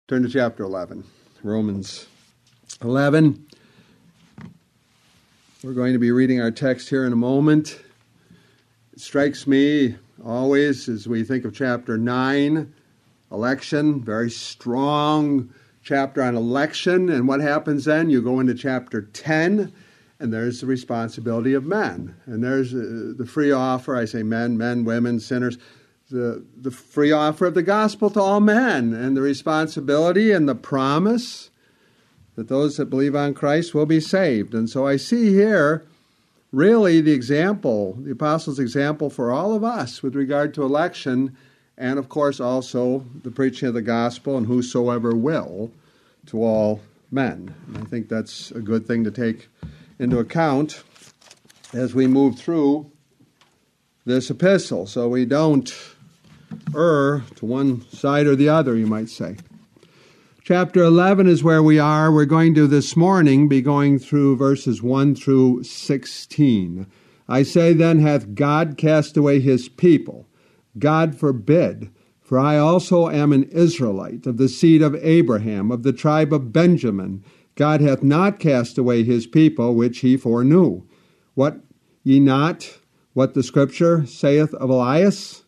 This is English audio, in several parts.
Turn to chapter 11, Romans 11. We're going to be reading our text here in a moment. It strikes me always as we think of chapter 9, election, very strong chapter on election. And what happens then? You go into chapter 10, and there's the responsibility of men. And there's the free offer. I say men, women, sinners. The free offer of the gospel to all men, and the responsibility and the promise that those that believe on Christ will be saved. And so I see here really the example, the apostles' example for all of us with regard to election, and of course also the preaching of the gospel and whosoever will to all men. And I think that's a good thing to take into account as we move through this epistle, so we don't err to one side or the other, you might say. Chapter 11 is where we are. We're going to this morning be going through verses 1 through 16. I say then, hath God cast away his people? God forbid. For I also am an Israelite, of the seed of Abraham, of the tribe of Benjamin. God hath not cast away his people, which he foreknew. What ye not what the Scripture saith of Elias?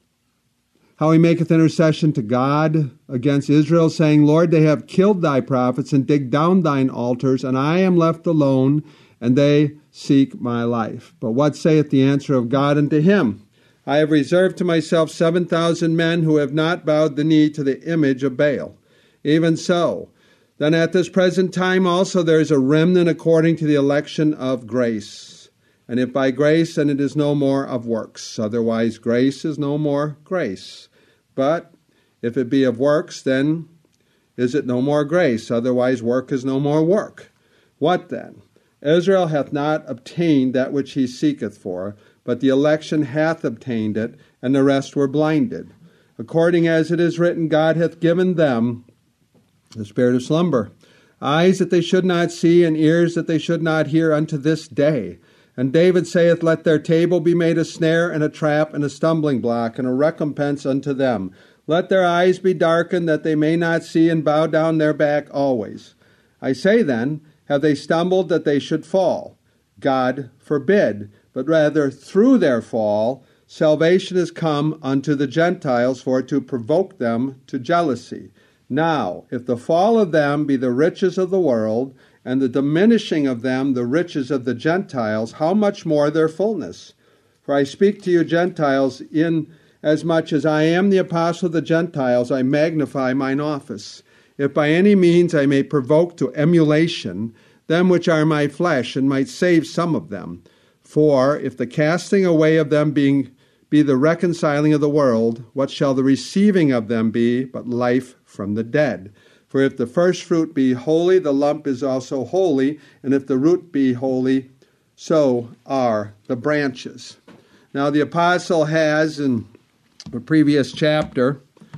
How he maketh intercession to God against Israel, saying, Lord, they have killed thy prophets and digged down thine altars, and I am left alone, and they seek my life. But what saith the answer of God unto him? I have reserved to myself 7,000 men who have not bowed the knee to the image of Baal. Even so, then at this present time also there is a remnant according to the election of grace. And if by grace, then it is no more of works. Otherwise, grace is no more grace. But if it be of works, then is it no more grace. Otherwise, work is no more work. What then? Israel hath not obtained that which he seeketh for, but the election hath obtained it, and the rest were blinded. According as it is written, God hath given them the spirit of slumber, eyes that they should not see, and ears that they should not hear unto this day. And David saith, let their table be made a snare and a trap and a stumbling block and a recompense unto them. Let their eyes be darkened that they may not see, and bow down their back always. I say then, have they stumbled that they should fall? God forbid. But rather through their fall, salvation is come unto the Gentiles for to provoke them to jealousy. Now, if the fall of them be the riches of the world, and the diminishing of them the riches of the Gentiles, how much more their fullness? For I speak to you Gentiles, in as much as I am the apostle of the Gentiles, I magnify mine office. If by any means I may provoke to emulation them which are my flesh, and might save some of them. For if the casting away of them be the reconciling of the world, what shall the receiving of them be but life from the dead? For if the first fruit be holy, the lump is also holy, and if the root be holy, so are the branches. Now the apostle has, in the previous chapter,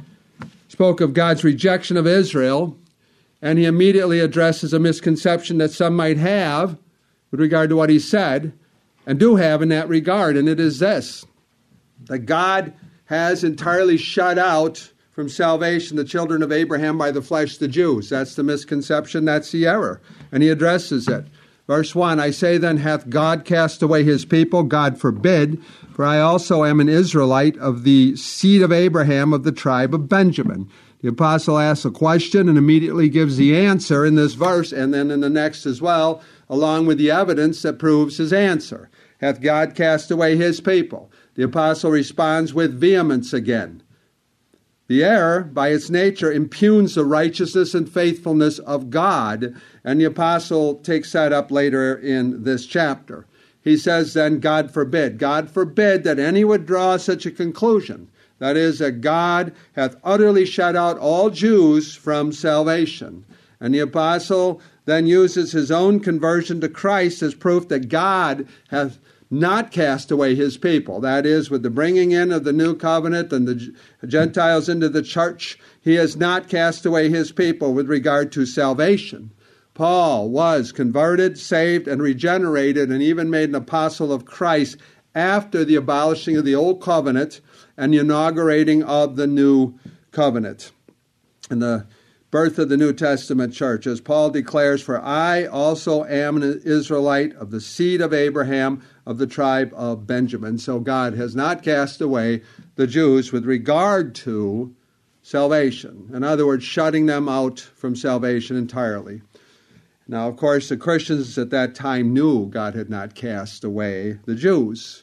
spoke of God's rejection of Israel, and he immediately addresses a misconception that some might have with regard to what he said, and do have in that regard, and it is this, that God has entirely shut out from salvation the children of Abraham by the flesh, the Jews. That's the misconception, that's the error. And he addresses it. Verse 1, I say then, hath God cast away his people? God forbid. For I also am an Israelite, of the seed of Abraham, of the tribe of Benjamin. The apostle asks a question and immediately gives the answer in this verse, and then in the next as well, along with the evidence that proves his answer. Hath God cast away his people? The apostle responds with vehemence again. The error, by its nature, impugns the righteousness and faithfulness of God, and the apostle takes that up later in this chapter. He says then, God forbid that any would draw such a conclusion. That is, that God hath utterly shut out all Jews from salvation. And the apostle then uses his own conversion to Christ as proof that God hath not cast away his people. That is, with the bringing in of the new covenant and the Gentiles into the church, he has not cast away his people with regard to salvation. Paul was converted, saved, and regenerated, and even made an apostle of Christ after the abolishing of the old covenant and the inaugurating of the new covenant. And the birth of the New Testament church. As Paul declares, "For I also am an Israelite of the seed of Abraham, of the tribe of Benjamin." So God has not cast away the Jews with regard to salvation. In other words, shutting them out from salvation entirely. Now, of course, the Christians at that time knew God had not cast away the Jews.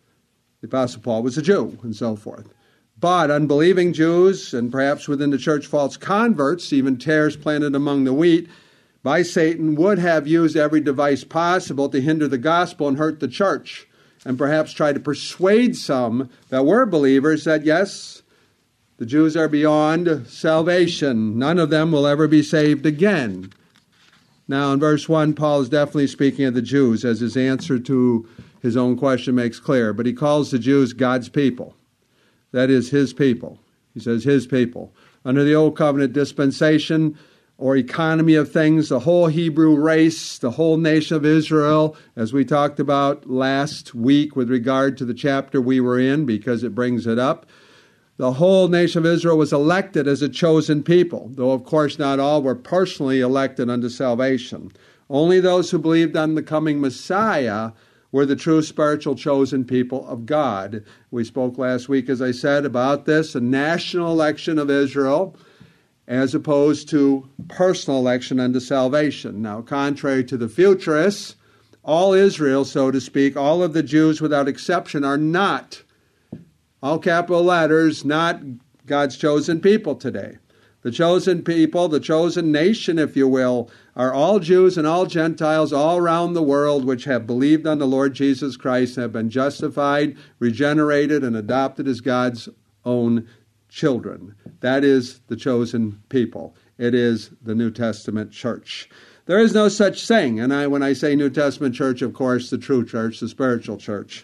The Apostle Paul was a Jew, and so forth. But unbelieving Jews, and perhaps within the church false converts, even tares planted among the wheat by Satan, would have used every device possible to hinder the gospel and hurt the church, and perhaps try to persuade some that were believers that, yes, the Jews are beyond salvation. None of them will ever be saved again. Now, in verse 1, Paul is definitely speaking of the Jews, as his answer to his own question makes clear. But he calls the Jews God's people. That is, his people. He says his people. Under the Old Covenant dispensation or economy of things, the whole Hebrew race, the whole nation of Israel, as we talked about last week with regard to the chapter we were in, because it brings it up, the whole nation of Israel was elected as a chosen people, though of course not all were personally elected unto salvation. Only those who believed on the coming Messiah were the true spiritual chosen people of God. We spoke last week, as I said, about this, a national election of Israel, as opposed to personal election unto salvation. Now, contrary to the futurists, all Israel, so to speak, all of the Jews without exception are not, all capital letters, not God's chosen people today. The chosen people, the chosen nation, if you will, are all Jews and all Gentiles all around the world which have believed on the Lord Jesus Christ and have been justified, regenerated, and adopted as God's own children. That is the chosen people. It is the New Testament church. There is no such thing, and when I say New Testament church, of course, the true church, the spiritual church.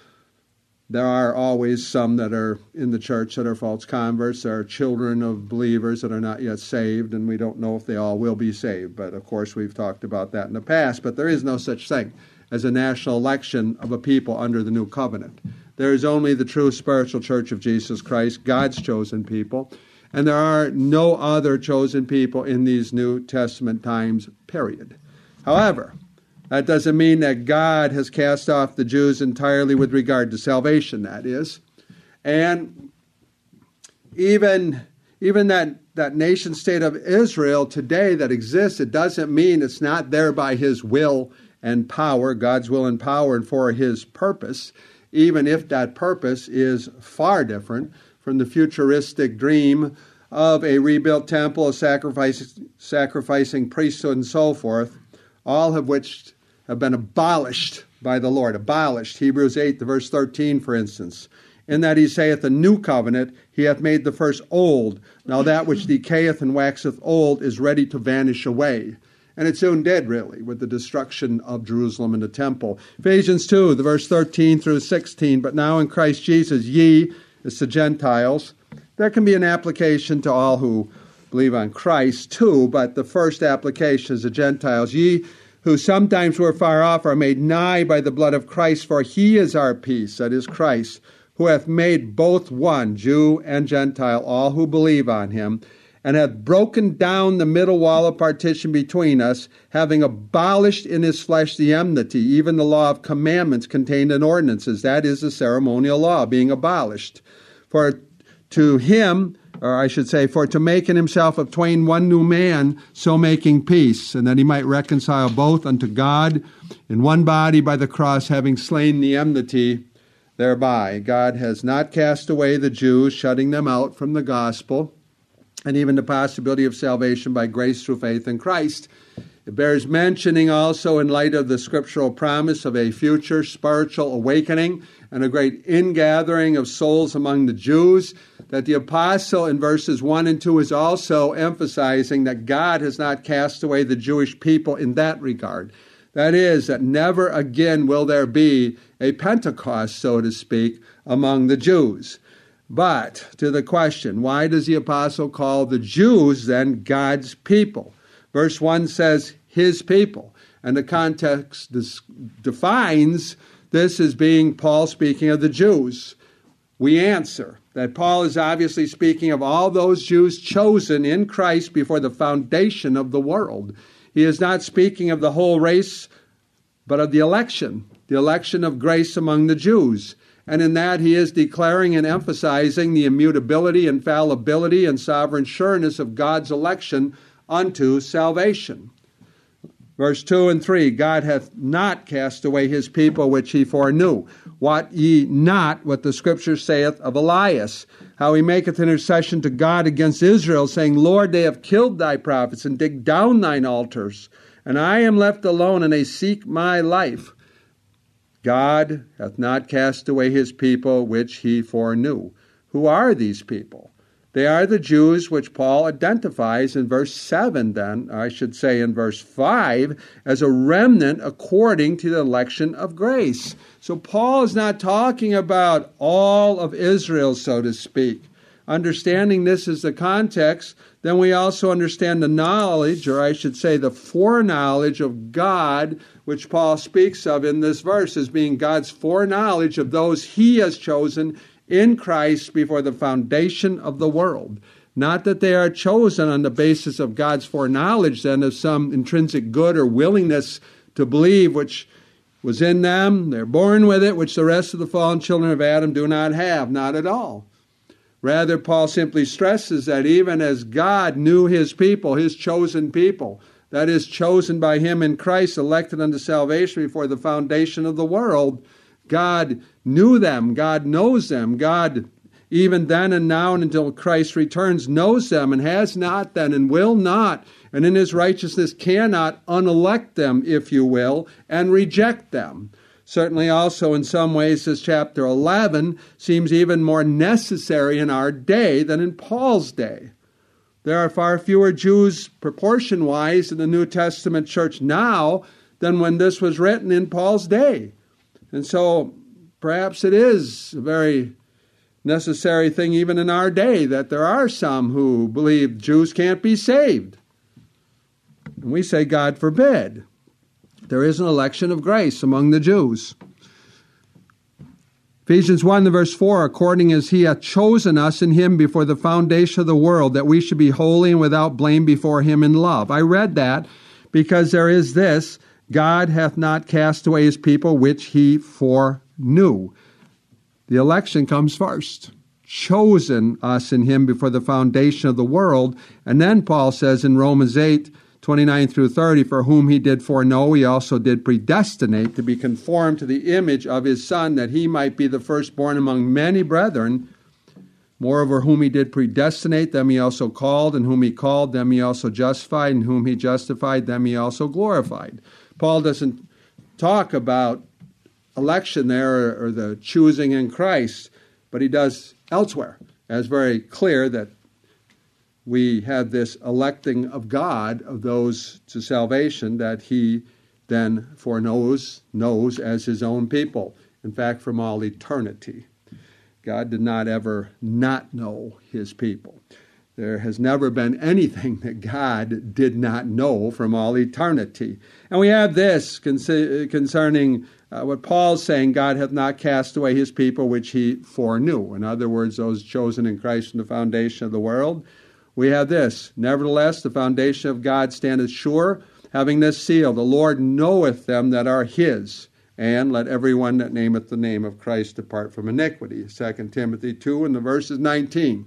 There are always some that are in the church that are false converts. There are children of believers that are not yet saved, and we don't know if they all will be saved. But, of course, we've talked about that in the past. But there is no such thing as a national election of a people under the new covenant. There is only the true spiritual church of Jesus Christ, God's chosen people. And there are no other chosen people in these New Testament times, period. However, that doesn't mean that God has cast off the Jews entirely with regard to salvation, that is. And even that nation state of Israel today that exists, it doesn't mean it's not there by his will and power, God's will and power, and for his purpose, even if that purpose is far different from the futuristic dream of a rebuilt temple, a sacrificing priesthood, and so forth, all of which have been abolished by the Lord. Abolished. Hebrews 8, verse 13, for instance. In that he saith, the new covenant, he hath made the first old. Now that which decayeth and waxeth old is ready to vanish away. And it soon did, really, with the destruction of Jerusalem and the temple. Ephesians 2, the verse 13 through 16. But now in Christ Jesus, ye, it's the Gentiles. There can be an application to all who believe on Christ, too, but the first application is the Gentiles. Ye, who sometimes were far off, are made nigh by the blood of Christ, for he is our peace, that is Christ, who hath made both one, Jew and Gentile, all who believe on him, and hath broken down the middle wall of partition between us, having abolished in his flesh the enmity, even the law of commandments contained in ordinances, that is the ceremonial law, being abolished. For to him, or I should say, for to make in himself of twain one new man, so making peace, and that he might reconcile both unto God in one body by the cross, having slain the enmity thereby. God has not cast away the Jews, shutting them out from the gospel, and even the possibility of salvation by grace through faith in Christ. It bears mentioning also in light of the scriptural promise of a future spiritual awakening and a great ingathering of souls among the Jews, that the apostle in verses 1 and 2 is also emphasizing that God has not cast away the Jewish people in that regard. That is, that never again will there be a Pentecost, so to speak, among the Jews. But to the question, why does the apostle call the Jews then God's people? Verse 1 says, his people. And the context defines this as being Paul speaking of the Jews. we answer that Paul is obviously speaking of all those Jews chosen in Christ before the foundation of the world. He is not speaking of the whole race, but of the election of grace among the Jews. And in that he is declaring and emphasizing the immutability, infallibility, and sovereign sureness of God's election unto salvation. Verse 2 and 3, God hath not cast away his people which he foreknew. Wot ye not what the Scripture saith of Elias, how he maketh intercession to God against Israel, saying, Lord, they have killed thy prophets, and digged down thine altars, and I am left alone, and they seek my life. God hath not cast away his people which he foreknew. Who are these people? They are the Jews which Paul identifies in verse 7, then, I should say in verse 5, as a remnant according to the election of grace. So Paul is not talking about all of Israel, so to speak. Understanding this is the context, then we also understand the knowledge, or I should say the foreknowledge of God, which Paul speaks of in this verse as being God's foreknowledge of those he has chosen in Christ before the foundation of the world. Not that they are chosen on the basis of God's foreknowledge, then, of some intrinsic good or willingness to believe which was in them. They're born with it, which the rest of the fallen children of Adam do not have. Not at all. Rather, Paul simply stresses that even as God knew his people, his chosen people, that is, chosen by him in Christ, elected unto salvation before the foundation of the world, God knew them, God knows them, God even then and now and until Christ returns knows them and has not then and will not, and in his righteousness cannot unelect them, if you will, and reject them. Certainly also in some ways this chapter 11 seems even more necessary in our day than in Paul's day. There are far fewer Jews proportion-wise in the New Testament church now than when this was written in Paul's day. And so perhaps it is a very necessary thing even in our day that there are some who believe Jews can't be saved. And we say, God forbid. There is an election of grace among the Jews. Ephesians 1, verse 4, according as he hath chosen us in him before the foundation of the world, that we should be holy and without blame before him in love. I read that because there is this, God hath not cast away his people which he foreknew. The election comes first. Chosen us in him before the foundation of the world. And then Paul says in Romans 8, 29 through 30, for whom he did foreknow, he also did predestinate to be conformed to the image of his Son, that he might be the firstborn among many brethren. Moreover, whom he did predestinate, them he also called, and whom he called, them he also justified, and whom he justified, them he also glorified. Paul doesn't talk about election there or the choosing in Christ, but he does elsewhere, as very clear that we have this electing of God of those to salvation that he then foreknows, knows as his own people. In fact, from all eternity. God did not ever not know his people. There has never been anything that God did not know from all eternity. And we have this concerning what Paul's saying, God hath not cast away his people which he foreknew. In other words, those chosen in Christ from the foundation of the world. We have this, nevertheless, the foundation of God standeth sure, having this seal, the Lord knoweth them that are his, and let everyone that nameth the name of Christ depart from iniquity. 2 Timothy 2 and the verse is 19.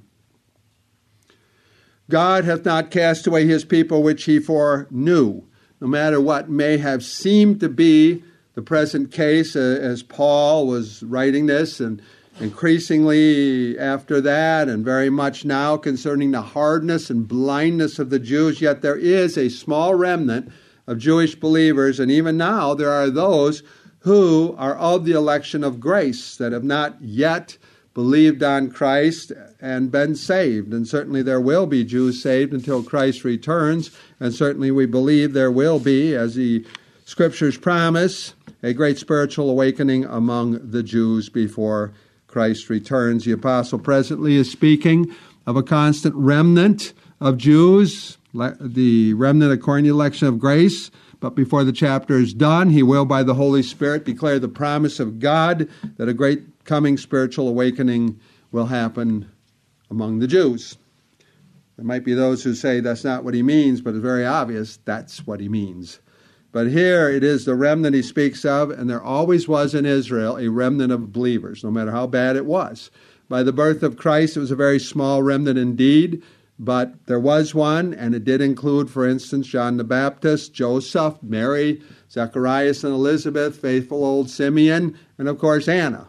God hath not cast away his people which he foreknew. No matter what may have seemed to be the present case as Paul was writing this, and increasingly after that, and very much now concerning the hardness and blindness of the Jews, yet there is a small remnant of Jewish believers, and even now there are those who are of the election of grace that have not yet believed on Christ and been saved. And certainly there will be Jews saved until Christ returns, and certainly we believe there will be, as the Scriptures promise, a great spiritual awakening among the Jews before Christ returns. The apostle presently is speaking of a constant remnant of Jews, the remnant according to the election of grace. But before the chapter is done, he will, by the Holy Spirit, declare the promise of God that a great coming spiritual awakening will happen among the Jews. There might be those who say that's not what he means, but it's very obvious that's what he means. But here it is the remnant he speaks of, and there always was in Israel a remnant of believers, no matter how bad it was. By the birth of Christ, it was a very small remnant indeed, but there was one, and it did include, for instance, John the Baptist, Joseph, Mary, Zacharias and Elizabeth, faithful old Simeon, and of course Anna.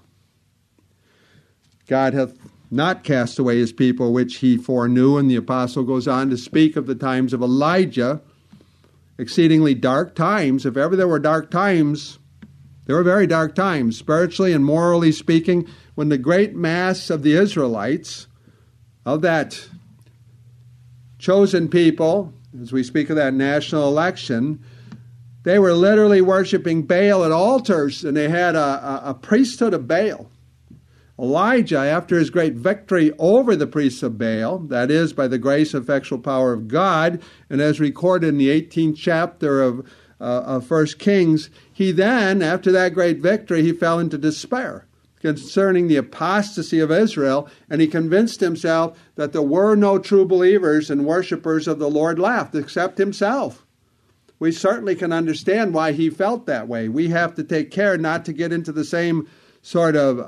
God hath not cast away his people which he foreknew, and the apostle goes on to speak of the times of Elijah, exceedingly dark times. If ever there were dark times, there were very dark times, spiritually and morally speaking, when the great mass of the Israelites, of that chosen people, as we speak of that national election, they were literally worshiping Baal at altars, and they had a priesthood of Baal. Elijah, after his great victory over the priests of Baal, that is, by the grace and effectual power of God, and as recorded in the 18th chapter of 1 Kings, he then, after that great victory, he fell into despair concerning the apostasy of Israel, and he convinced himself that there were no true believers and worshipers of the Lord left except himself. We certainly can understand why he felt that way. We have to take care not to get into the same sort of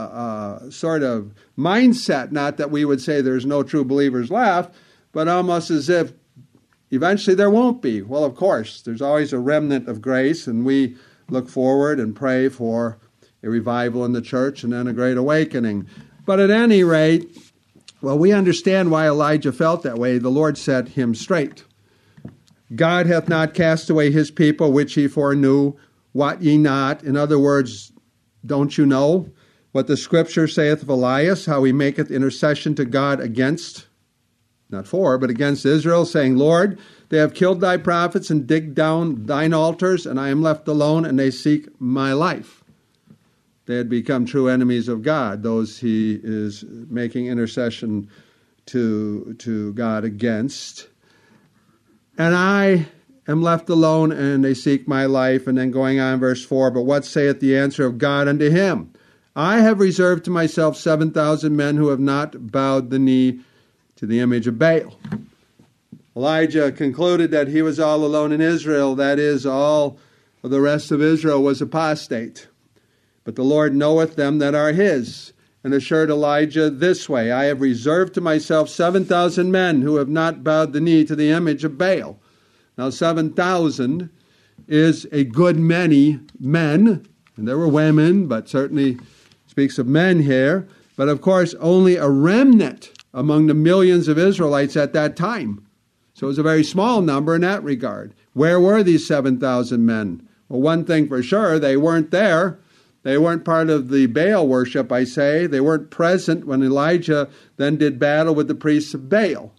mindset, not that we would say there's no true believers left, but almost as if eventually there won't be. Well, of course, there's always a remnant of grace, and we look forward and pray for a revival in the church and then a great awakening. But at any rate, well, we understand why Elijah felt that way. The Lord set him straight. God hath not cast away his people which he foreknew. Wot ye not? In other words, don't you know what the Scripture saith of Elias, how he maketh intercession to God against, not for, but against Israel, saying, Lord, they have killed thy prophets and digged down thine altars, and I am left alone, and they seek my life. They had become true enemies of God, those he is making intercession to God against. And I am left alone, and they seek my life. And then going on, verse 4, but what saith the answer of God unto him? I have reserved to myself 7,000 men who have not bowed the knee to the image of Baal. Elijah concluded that he was all alone in Israel. That is, all of the rest of Israel was apostate. But the Lord knoweth them that are his, and assured Elijah this way, I have reserved to myself 7,000 men who have not bowed the knee to the image of Baal. Now 7,000 is a good many men, and there were women, but certainly speaks of men here. But of course, only a remnant among the millions of Israelites at that time. So it was a very small number in that regard. Where were these 7,000 men? Well, one thing for sure, they weren't there. They weren't part of the Baal worship, I say. They weren't present when Elijah then did battle with the priests of Baal.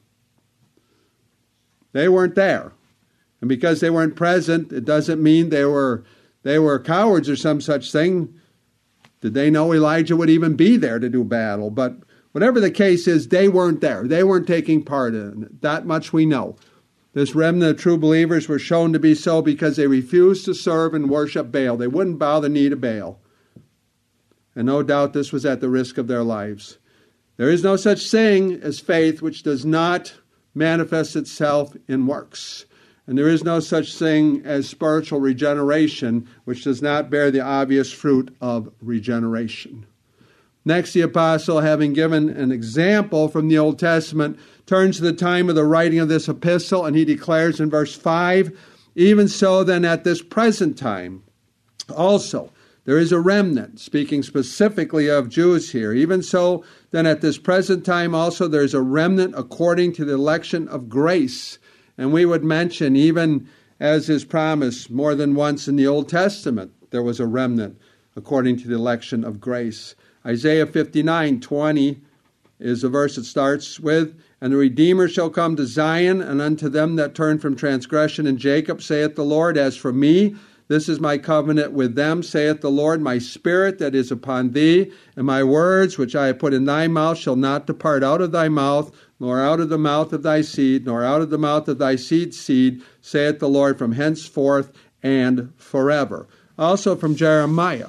They weren't there. And because they weren't present, it doesn't mean they were cowards or some such thing. Did they know Elijah would even be there to do battle? But whatever the case is, they weren't there. They weren't taking part in it. That much we know. This remnant of true believers were shown to be so because they refused to serve and worship Baal. They wouldn't bow the knee to Baal. And no doubt this was at the risk of their lives. There is no such thing as faith which does not manifest itself in works. And there is no such thing as spiritual regeneration which does not bear the obvious fruit of regeneration. Next, the apostle, having given an example from the Old Testament, turns to the time of the writing of this epistle, and he declares in verse 5, even so then at this present time also there is a remnant, speaking specifically of Jews here. Even so, then at this present time also there is a remnant according to the election of grace. And we would mention, even as is promised more than once in the Old Testament, there was a remnant according to the election of grace. Isaiah 59:20 is the verse it starts with, and the Redeemer shall come to Zion, and unto them that turn from transgression in Jacob, saith the Lord, as for me, this is my covenant with them, saith the Lord, my spirit that is upon thee, and my words which I have put in thy mouth shall not depart out of thy mouth, nor out of the mouth of thy seed, nor out of the mouth of thy seed's seed, saith the Lord, from henceforth and forever. Also from Jeremiah,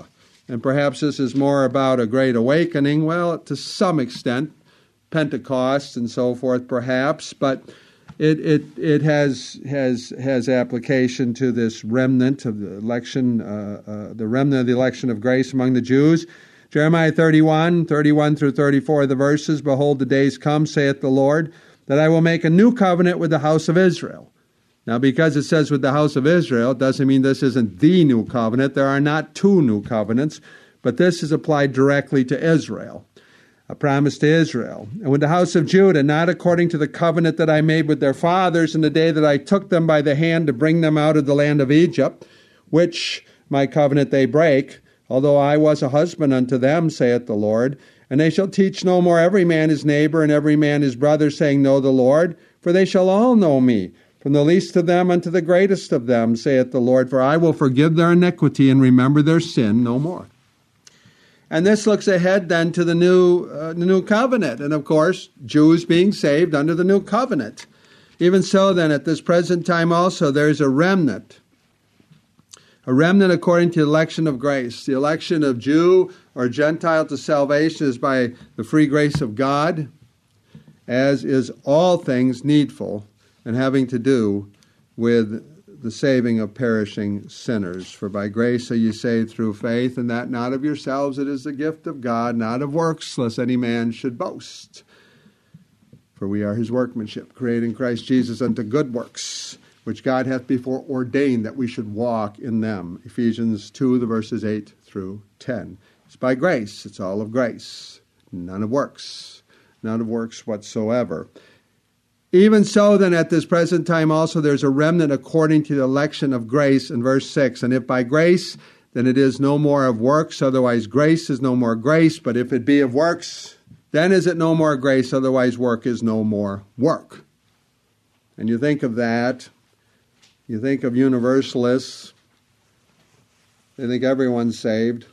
And perhaps this is more about a great awakening. Well, to some extent, Pentecost and so forth, perhaps, but it has application to this remnant of the election, the remnant of the election of grace among the Jews. Jeremiah 31 through 34 of the verses, "Behold, the days come, saith the Lord, that I will make a new covenant with the house of Israel." Now, because it says with the house of Israel, it doesn't mean this isn't the new covenant. There are not two new covenants, but this is applied directly to Israel, a promise to Israel. "And with the house of Judah, not according to the covenant that I made with their fathers in the day that I took them by the hand to bring them out of the land of Egypt, which my covenant they break, although I was a husband unto them, saith the Lord. And they shall teach no more every man his neighbor and every man his brother, saying, Know the Lord, for they shall all know me, from the least of them unto the greatest of them, saith the Lord, for I will forgive their iniquity and remember their sin no more." And this looks ahead then to the new covenant, and of course, Jews being saved under the new covenant. Even so then, at this present time also, there is a remnant according to the election of grace. The election of Jew or Gentile to salvation is by the free grace of God, as is all things needful and having to do with the saving of perishing sinners. For by grace are ye saved through faith, and that not of yourselves, it is the gift of God, not of works, lest any man should boast. For we are his workmanship, created in Christ Jesus unto good works, which God hath before ordained that we should walk in them. Ephesians 2, the verses 8 through 10. It's by grace. It's all of grace. None of works. None of works whatsoever. Even so, then, at this present time also, there's a remnant according to the election of grace in verse 6. And if by grace, then it is no more of works, otherwise grace is no more grace. But if it be of works, then is it no more grace, otherwise work is no more work. And you think of that, you think of universalists, they think everyone's saved.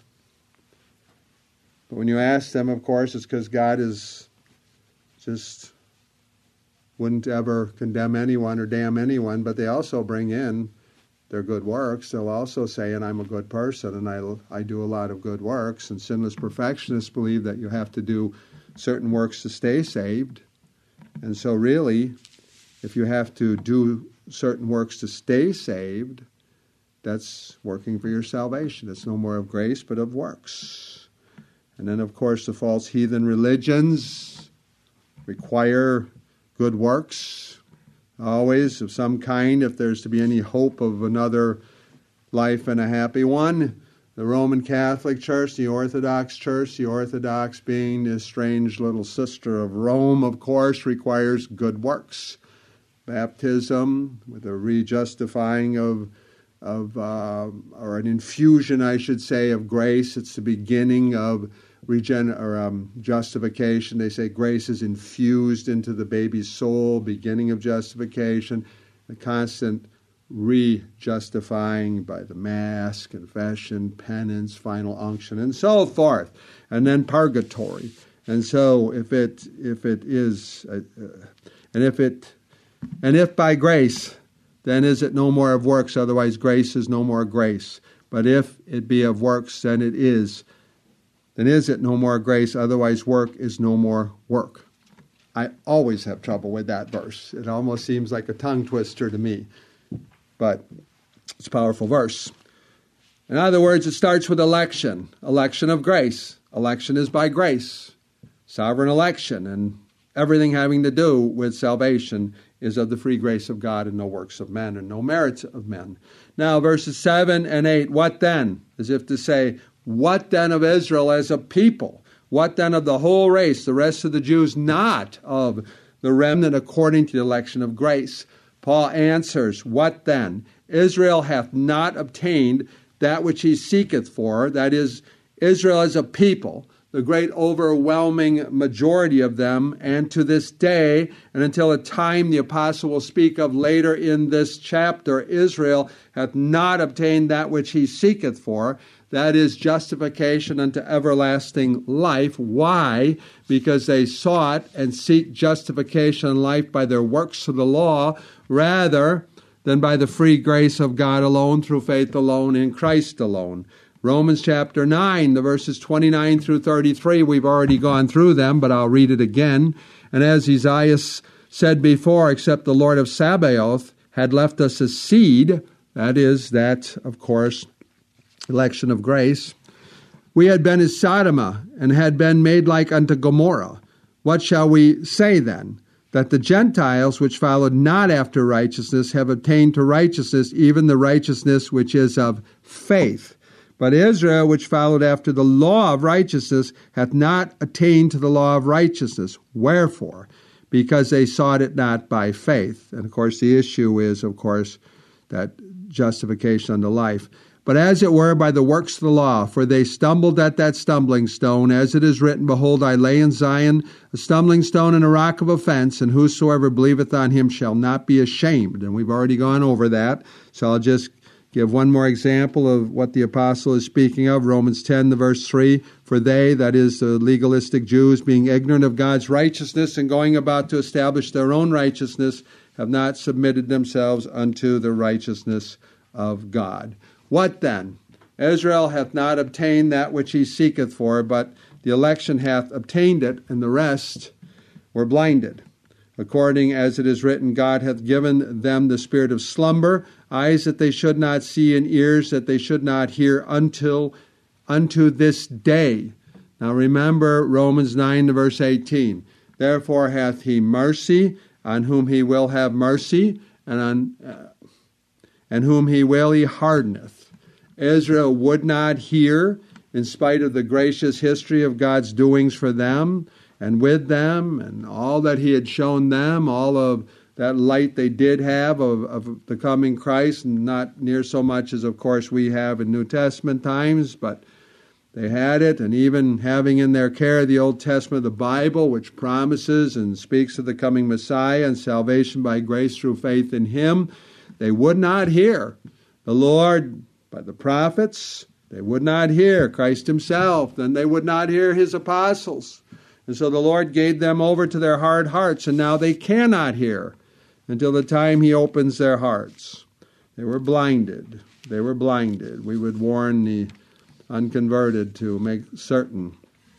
But when you ask them, of course, it's because God is just wouldn't ever condemn anyone or damn anyone, but they also bring in their good works. They'll also say, and I'm a good person, and I do a lot of good works. And sinless perfectionists believe that you have to do certain works to stay saved. And so really, if you have to do certain works to stay saved, that's working for your salvation. It's no more of grace, but of works. And then, of course, the false heathen religions require good works, always, of some kind, if there's to be any hope of another life and a happy one. The Roman Catholic Church, the Orthodox being the strange little sister of Rome, of course, requires good works. Baptism, with a re-justifying or an infusion, I should say, of grace. It's the beginning of justification. They say grace is infused into the baby's soul, beginning of justification, the constant re-justifying by the Mass, confession, penance, final unction, and so forth, and then purgatory. And so, if by grace, then is it no more of works? Otherwise, grace is no more grace. But if it be of works, then is it no more grace? Otherwise, work is no more work. I always have trouble with that verse. It almost seems like a tongue twister to me, but it's a powerful verse. In other words, it starts with election of grace. Election is by grace, sovereign election, and everything having to do with salvation is of the free grace of God and no works of men and no merits of men. Now, verses 7 and 8, what then? As if to say, what then of Israel as a people? What then of the whole race, the rest of the Jews, not of the remnant according to the election of grace? Paul answers, what then? Israel hath not obtained that which he seeketh for, that is, Israel as a people, the great overwhelming majority of them, and to this day, and until a time the apostle will speak of later in this chapter, Israel hath not obtained that which he seeketh for, that is justification unto everlasting life. Why? Because they sought and seek justification and life by their works of the law, rather than by the free grace of God alone, through faith alone, in Christ alone. Romans chapter 9, the verses 29 through 33, we've already gone through them, but I'll read it again. And as Isaiah said before, except the Lord of Sabaoth had left us a seed, that is, that, of course, election of grace, we had been as Sodom, and had been made like unto Gomorrah. What shall we say then? That the Gentiles, which followed not after righteousness, have obtained to righteousness, even the righteousness which is of faith. But Israel, which followed after the law of righteousness, hath not attained to the law of righteousness. Wherefore? Because they sought it not by faith. And of course, the issue is, of course, that justification unto life. But as it were by the works of the law, for they stumbled at that stumbling stone, as it is written, Behold, I lay in Zion a stumbling stone and a rock of offense, and whosoever believeth on him shall not be ashamed. And we've already gone over that, so I'll just give one more example of what the apostle is speaking of. Romans 10, the verse 3, For they, that is the legalistic Jews, being ignorant of God's righteousness and going about to establish their own righteousness, have not submitted themselves unto the righteousness of God. What then? Israel hath not obtained that which he seeketh for, but the election hath obtained it, and the rest were blinded. According as it is written, God hath given them the spirit of slumber, eyes that they should not see, and ears that they should not hear, unto this day. Now remember Romans 9, verse 18. Therefore hath he mercy on whom he will have mercy, and whom he will he hardeneth. Israel would not hear, in spite of the gracious history of God's doings for them and with them, and all that he had shown them, all of that light they did have of the coming Christ, and not near so much as, of course, we have in New Testament times, but they had it, and even having in their care the Old Testament, the Bible, which promises and speaks of the coming Messiah and salvation by grace through faith in him, they would not hear the Lord by the prophets. They would not hear Christ himself. Then they would not hear his apostles. And so the Lord gave them over to their hard hearts, and now they cannot hear until the time he opens their hearts. They were blinded. They were blinded. We would warn the unconverted to make certain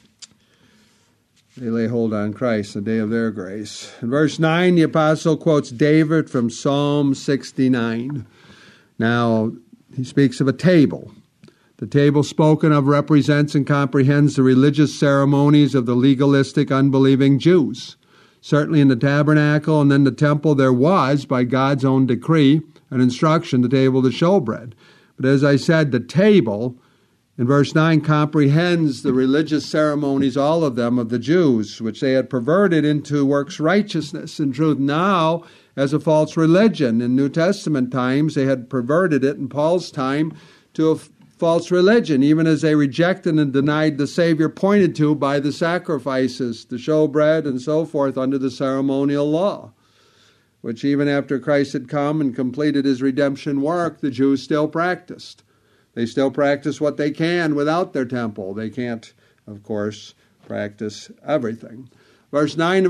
they lay hold on Christ the day of their grace. In verse 9, the apostle quotes David from Psalm 69. Now, he speaks of a table. The table spoken of represents and comprehends the religious ceremonies of the legalistic, unbelieving Jews. Certainly in the tabernacle and then the temple there was, by God's own decree, an instruction, the table of the showbread. But as I said, the table in verse 9 comprehends the religious ceremonies, all of them, of the Jews, which they had perverted into works righteousness. In truth, now, as a false religion. In New Testament times, they had perverted it in Paul's time to a false religion, even as they rejected and denied the Savior pointed to by the sacrifices, the showbread, and so forth under the ceremonial law, which even after Christ had come and completed his redemption work, the Jews still practiced. They still practice what they can without their temple. They can't, of course, practice everything. Verse 9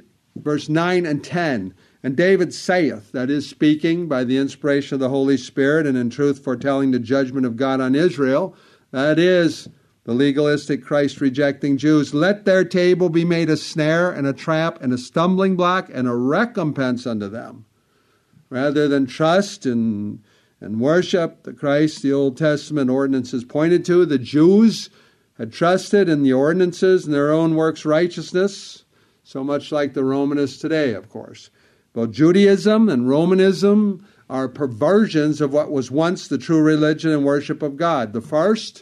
and 10. And David saith, that is, speaking by the inspiration of the Holy Spirit and in truth foretelling the judgment of God on Israel, that is, the legalistic Christ-rejecting Jews, let their table be made a snare and a trap and a stumbling block and a recompense unto them. Rather than trust and worship the Christ the Old Testament ordinances pointed to, the Jews had trusted in the ordinances and their own works righteousness, so much like the Romanists today, of course. Both Judaism and Romanism are perversions of what was once the true religion and worship of God. The first,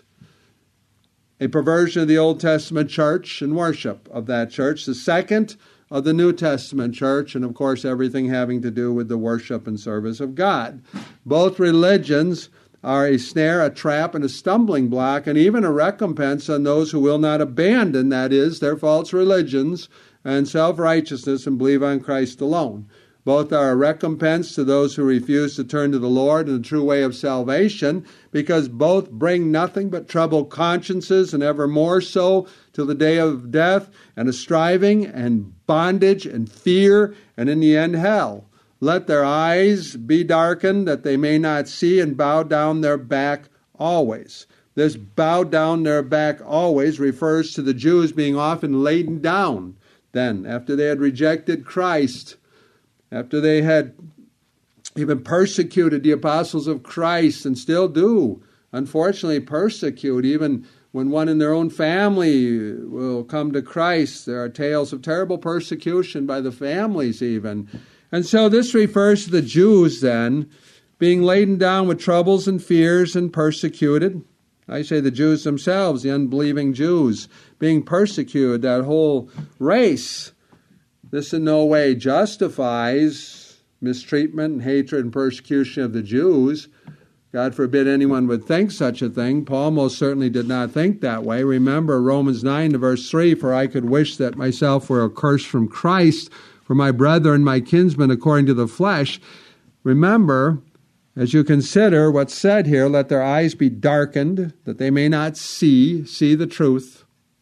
a perversion of the Old Testament church and worship of that church. The second, of the New Testament church, and of course everything having to do with the worship and service of God. Both religions are a snare, a trap, and a stumbling block, and even a recompense on those who will not abandon, that is, their false religions and self-righteousness and believe on Christ alone. Both are a recompense to those who refuse to turn to the Lord and the true way of salvation, because both bring nothing but troubled consciences, and ever more so till the day of death, and a striving and bondage and fear, and in the end hell. Let their eyes be darkened, that they may not see, and bow down their back always. This bowed down their back always refers to the Jews being often laden down then, after they had rejected Christ, after they had even persecuted the apostles of Christ, and still do, unfortunately, persecute. Even when one in their own family will come to Christ, there are tales of terrible persecution by the families even. And so this refers to the Jews then, being laden down with troubles and fears and persecuted. I say the Jews themselves, the unbelieving Jews, being persecuted, that whole race. This in no way justifies mistreatment and hatred and persecution of the Jews. God forbid anyone would think such a thing. Paul most certainly did not think that way. Remember Romans 9 verse 3, "For I could wish that myself were accursed from Christ, for my brethren, my kinsmen, according to the flesh." Remember, as you consider what's said here, "Let their eyes be darkened, that they may not see the truth,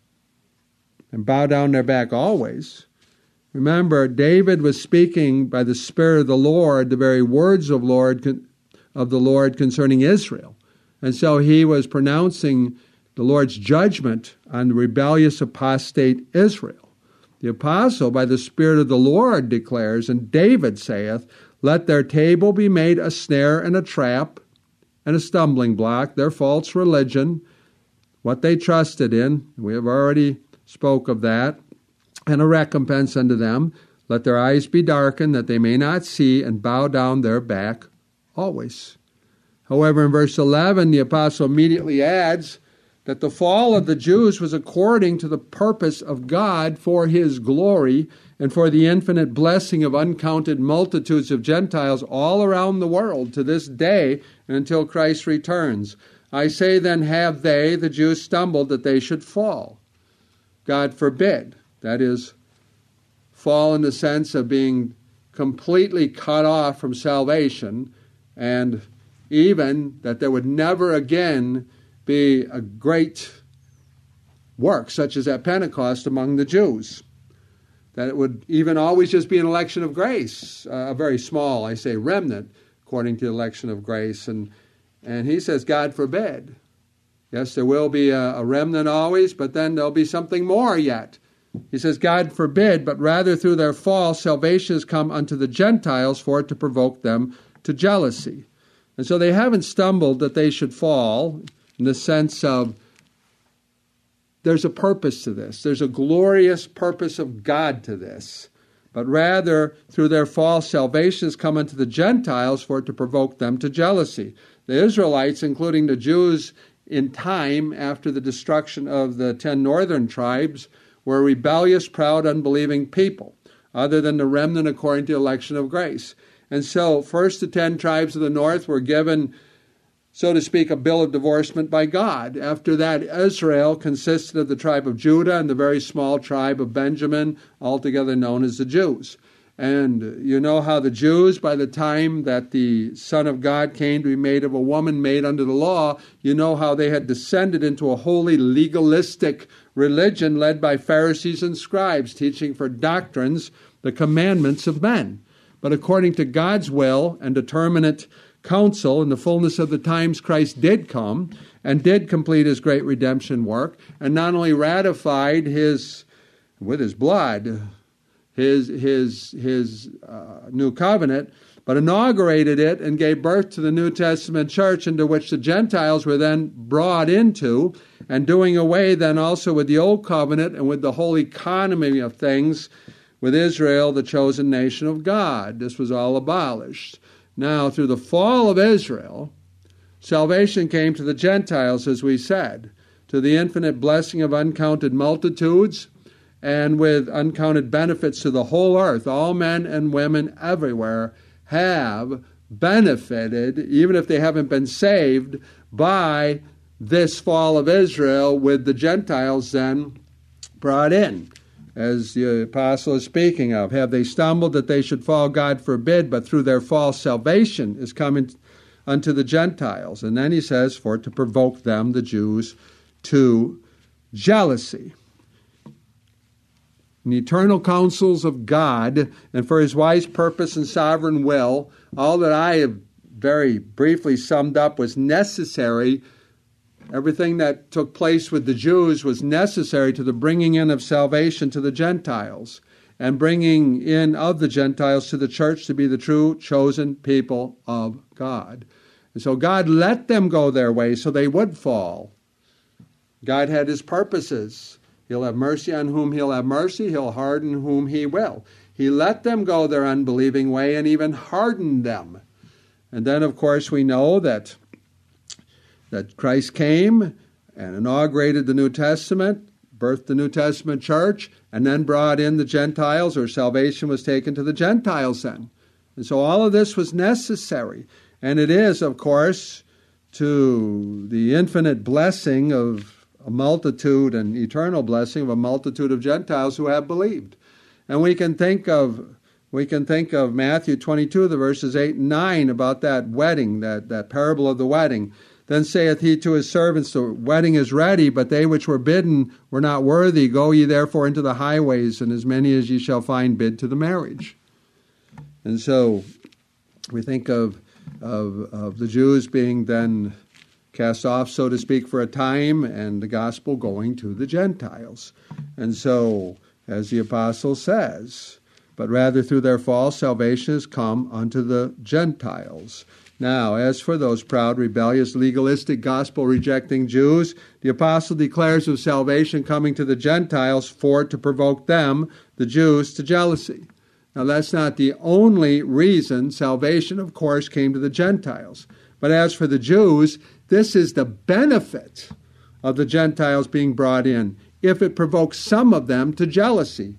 and bow down their back always." Remember, David was speaking by the Spirit of the Lord, the very words of the Lord concerning Israel. And so he was pronouncing the Lord's judgment on the rebellious apostate Israel. The apostle, by the Spirit of the Lord, declares, and David saith, "Let their table be made a snare and a trap and a stumbling block, their false religion," what they trusted in. We have already spoke of that. "And a recompense unto them. Let their eyes be darkened, that they may not see, and bow down their back always." However, in verse 11, the apostle immediately adds that the fall of the Jews was according to the purpose of God for his glory and for the infinite blessing of uncounted multitudes of Gentiles all around the world to this day and until Christ returns. "I say then, have they, the Jews, stumbled that they should fall?" God forbid. That is, fall in the sense of being completely cut off from salvation, and even that there would never again be a great work such as at Pentecost among the Jews. That it would even always just be an election of grace, a very small, I say, remnant, according to the election of grace. And he says, God forbid. Yes, there will be a remnant always, but then there'll be something more yet. He says, God forbid, but rather through their fall, salvation has come unto the Gentiles for it to provoke them to jealousy. And so they haven't stumbled that they should fall in the sense of there's a purpose to this. There's a glorious purpose of God to this. But rather, through their fall, salvation has come unto the Gentiles for it to provoke them to jealousy. The Israelites, including the Jews in time after the destruction of the 10 northern tribes, were a rebellious, proud, unbelieving people, other than the remnant according to the election of grace. And so, first the 10 tribes of the north were given, so to speak, a bill of divorcement by God. After that, Israel consisted of the tribe of Judah and the very small tribe of Benjamin, altogether known as the Jews. And you know how the Jews, by the time that the Son of God came to be made of a woman made under the law, you know how they had descended into a wholly legalistic religion led by Pharisees and scribes, teaching for doctrines the commandments of men. But according to God's will and determinate counsel, in the fullness of the times, Christ did come and did complete his great redemption work, and not only ratified with his blood, his new covenant, but inaugurated it and gave birth to the New Testament church, into which the Gentiles were then brought into, and doing away then also with the old covenant and with the whole economy of things with Israel, the chosen nation of God. This was all abolished. Now, through the fall of Israel, salvation came to the Gentiles, as we said, to the infinite blessing of uncounted multitudes, and with uncounted benefits to the whole earth. All men and women everywhere have benefited, even if they haven't been saved, by this fall of Israel, with the Gentiles then brought in, as the apostle is speaking of. Have they stumbled that they should fall? God forbid, but through their fall salvation is coming unto the Gentiles. And then he says, for to provoke them, the Jews, to jealousy. In the eternal counsels of God, and for his wise purpose and sovereign will, all that I have very briefly summed up was necessary Everything that took place with the Jews was necessary to the bringing in of salvation to the Gentiles and bringing in of the Gentiles to the church to be the true chosen people of God. And so God let them go their way so they would fall. God had his purposes. He'll have mercy on whom he'll have mercy. He'll harden whom he will. He let them go their unbelieving way and even hardened them. And then, of course, we know that Christ came and inaugurated the New Testament, birthed the New Testament church, and then brought in the Gentiles, or salvation was taken to the Gentiles then. And so all of this was necessary. And it is, of course, to the infinite blessing of a multitude and eternal blessing of a multitude of Gentiles who have believed. And we can think of Matthew 22, the verses 8 and 9, about that wedding, that parable of the wedding. Then saith he to his servants, the wedding is ready, but they which were bidden were not worthy. Go ye therefore into the highways, and as many as ye shall find bid to the marriage. And so we think of the Jews being then cast off, so to speak, for a time, and the gospel going to the Gentiles. And so, as the apostle says, but rather through their fall salvation is come unto the Gentiles. Now, as for those proud, rebellious, legalistic, gospel-rejecting Jews, the apostle declares of salvation coming to the Gentiles for to provoke them, the Jews, to jealousy. Now, that's not the only reason salvation, of course, came to the Gentiles. But as for the Jews, this is the benefit of the Gentiles being brought in, if it provokes some of them to jealousy.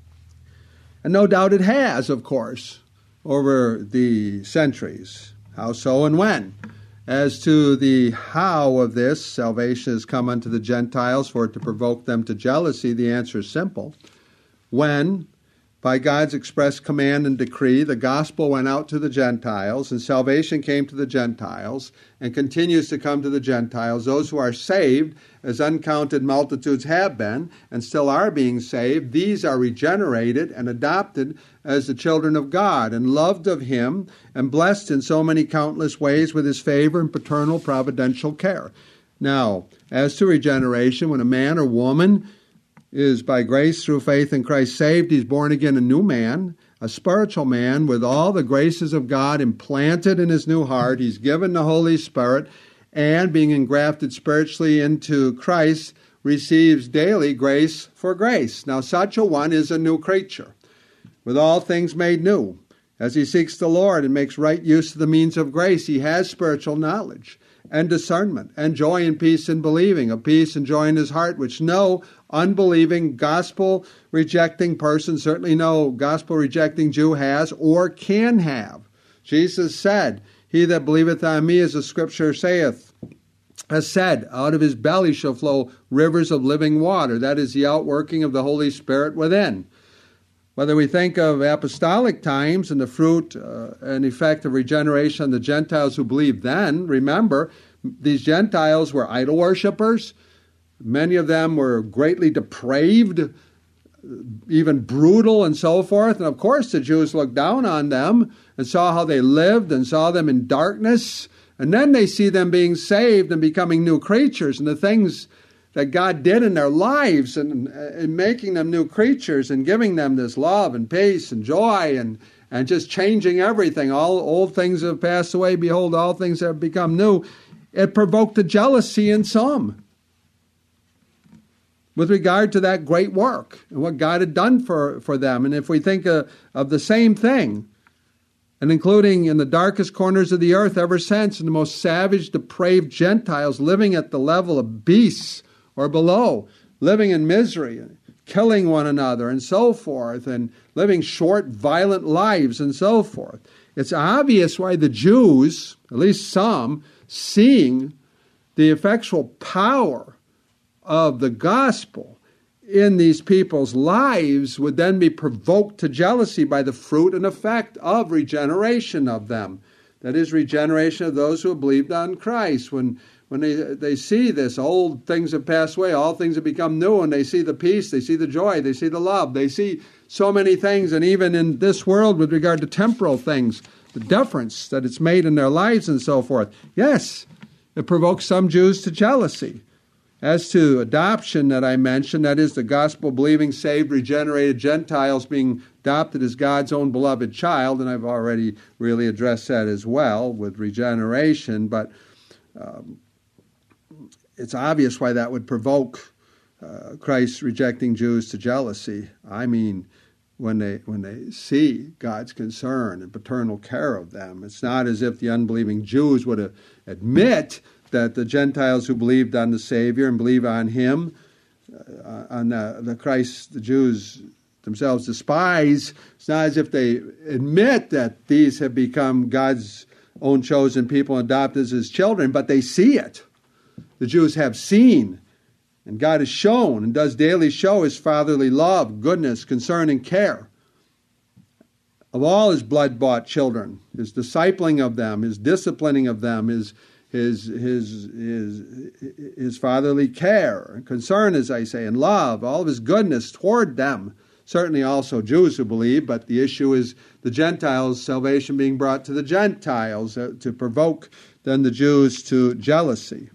And no doubt it has, of course, over the centuries. How so and when? As to the how of this, salvation has come unto the Gentiles for it to provoke them to jealousy, the answer is simple. When, by God's express command and decree, the gospel went out to the Gentiles, and salvation came to the Gentiles, and continues to come to the Gentiles, those who are saved, as uncounted multitudes have been, and still are being saved, these are regenerated and adopted as the children of God, and loved of him, and blessed in so many countless ways with his favor and paternal providential care. Now, as to regeneration, when a man or woman is by grace through faith in Christ saved, he's born again a new man, a spiritual man with all the graces of God implanted in his new heart. He's given the Holy Spirit, and being engrafted spiritually into Christ, receives daily grace for grace. Now, such a one is a new creature, with all things made new. As he seeks the Lord and makes right use of the means of grace, he has spiritual knowledge and discernment and joy and peace in believing, a peace and joy in his heart which no unbelieving, gospel-rejecting person, certainly no gospel-rejecting Jew has or can have. Jesus said, he that believeth on me, as the Scripture saith, has said, out of his belly shall flow rivers of living water. That is the outworking of the Holy Spirit within. Whether we think of apostolic times and the fruit and effect of regeneration on the Gentiles who believed then, remember, these Gentiles were idol worshippers. Many of them were greatly depraved, even brutal and so forth. And of course the Jews looked down on them and saw how they lived and saw them in darkness. And then they see them being saved and becoming new creatures, and the things that God did in their lives and making them new creatures and giving them this love and peace and joy and just changing everything. All old things have passed away. Behold, all things have become new. It provoked a jealousy in some with regard to that great work and what God had done for them. And if we think of the same thing, and including in the darkest corners of the earth ever since, in the most savage, depraved Gentiles living at the level of beasts or below, living in misery, killing one another and so forth, and living short, violent lives and so forth. It's obvious why the Jews, at least some, seeing the effectual power of the gospel in these people's lives, would then be provoked to jealousy by the fruit and effect of regeneration of them. That is, regeneration of those who have believed on Christ. When they see this, old things have passed away, all things have become new, and they see the peace, they see the joy, they see the love, they see so many things, and even in this world with regard to temporal things, the difference that it's made in their lives and so forth. Yes, it provokes some Jews to jealousy. As to adoption that I mentioned, that is the gospel-believing, saved, regenerated Gentiles being adopted as God's own beloved child, and I've already really addressed that as well with regeneration, but it's obvious why that would provoke Christ rejecting Jews to jealousy. I mean, when they see God's concern and paternal care of them, it's not as if the unbelieving Jews would admit that the Gentiles who believed on the Savior and believe on Him, on the Christ, the Jews themselves despise. It's not as if they admit that these have become God's own chosen people and adopted as His children, but they see it. The Jews have seen, and God has shown and does daily show His fatherly love, goodness, concern, and care of all His blood-bought children, His discipling of them, His disciplining of them, His fatherly care and concern, as I say, and love, all of His goodness toward them. Certainly also Jews who believe, but the issue is the Gentiles, salvation being brought to the Gentiles to provoke then the Jews to jealousy.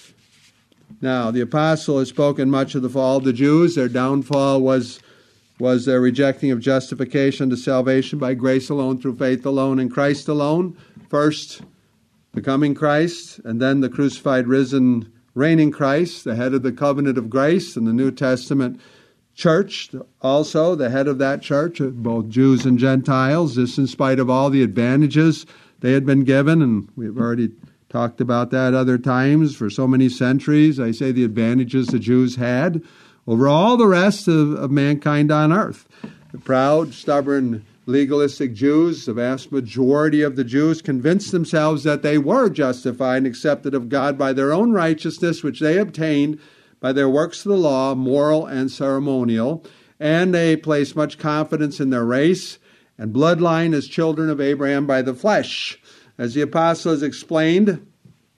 Now, the apostle has spoken much of the fall of the Jews. Their downfall was their rejecting of justification to salvation by grace alone, through faith alone, in Christ alone. First, becoming Christ, and then the crucified, risen, reigning Christ, the head of the covenant of grace in the New Testament church, also the head of that church, both Jews and Gentiles, this in spite of all the advantages they had been given, and we've already talked about that other times for so many centuries. I say the advantages the Jews had over all the rest of mankind on earth. The proud, stubborn, legalistic Jews, the vast majority of the Jews, convinced themselves that they were justified and accepted of God by their own righteousness, which they obtained by their works of the law, moral and ceremonial, and they placed much confidence in their race and bloodline as children of Abraham by the flesh. As the apostle has explained,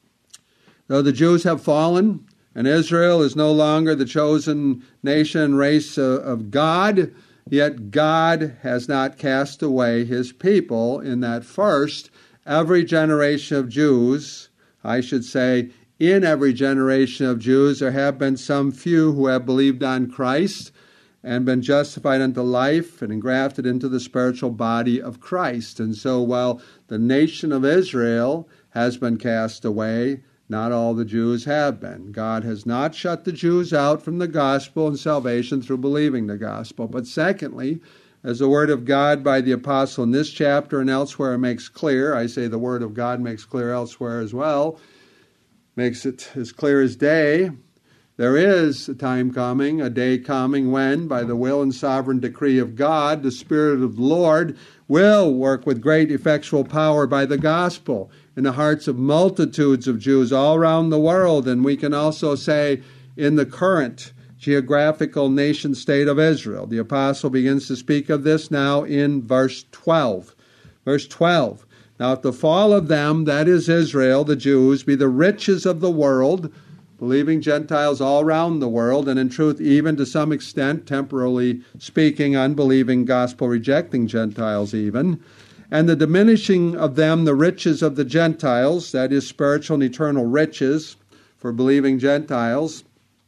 though the Jews have fallen, and Israel is no longer the chosen nation and race of God, yet God has not cast away His people, in that first, every generation of Jews, I should say, in every generation of Jews, there have been some few who have believed on Christ and been justified unto life and engrafted into the spiritual body of Christ. And so while the nation of Israel has been cast away, not all the Jews have been. God has not shut the Jews out from the gospel and salvation through believing the gospel. But secondly, as the word of God by the apostle in this chapter and elsewhere makes clear, I say the word of God makes clear elsewhere as well, makes it as clear as day, there is a time coming, a day coming when, by the will and sovereign decree of God, the Spirit of the Lord will work with great effectual power by the gospel in the hearts of multitudes of Jews all around the world. And we can also say in the current geographical nation state of Israel. The apostle begins to speak of this now in verse 12. Verse 12. Now if the fall of them, that is Israel, the Jews, be the riches of the world, believing Gentiles all around the world, and in truth even to some extent, temporarily speaking, unbelieving, gospel-rejecting Gentiles even, and the diminishing of them the riches of the Gentiles, that is spiritual and eternal riches for believing Gentiles,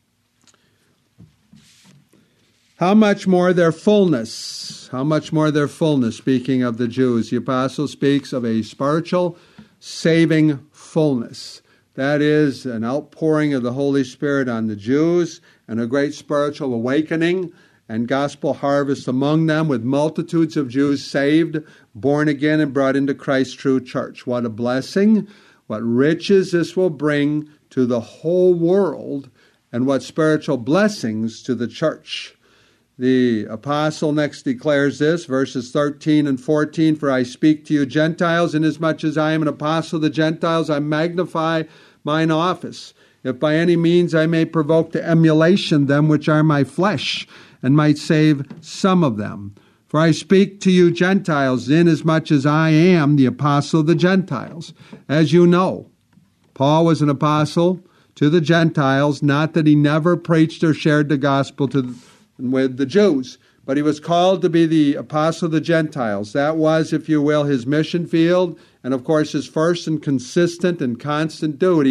how much more their fullness? How much more their fullness, speaking of the Jews. The apostle speaks of a spiritual, saving fullness. That is an outpouring of the Holy Spirit on the Jews and a great spiritual awakening and gospel harvest among them, with multitudes of Jews saved, born again, and brought into Christ's true church. What a blessing, what riches this will bring to the whole world, and what spiritual blessings to the church. The apostle next declares this, verses 13 and 14, "For I speak to you Gentiles, inasmuch as I am an apostle of the Gentiles, I magnify mine office, if by any means I may provoke to emulation them which are my flesh, and might save some of them. For I speak to you Gentiles, inasmuch as I am the apostle of the Gentiles." As you know, Paul was an apostle to the Gentiles, not that he never preached or shared the gospel with the Jews, but he was called to be the apostle of the Gentiles. That was, if you will, his mission field, and of course his first and consistent and constant duty